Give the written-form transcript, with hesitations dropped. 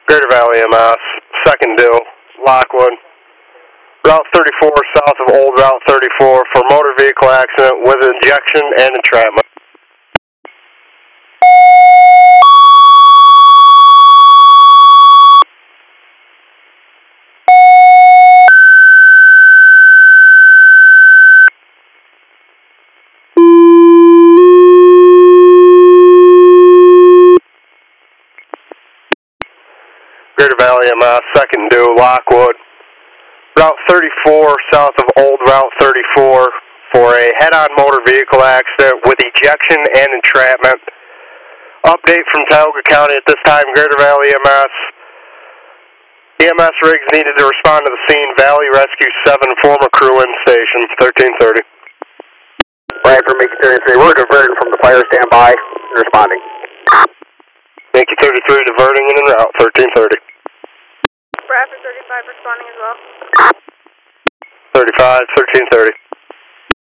Greater Valley EMS, second due, Lockwood. Route 34 south of Old Route 34 for motor vehicle accident with injection and entrapment. Greater Valley EMS, second due, Lockwood. Route 34 south of Old Route 34 for a head-on motor vehicle accident with ejection and entrapment. Update from Tioga County at this time, Greater Valley EMS. EMS rigs needed to respond to the scene. Valley Rescue 7, former crew in station, 1330. Right for Mickey 33, we're diverting from the fire standby, responding. Mickey 33 diverting and en route, 1330. Bradford 35 responding as well. 35, 1330.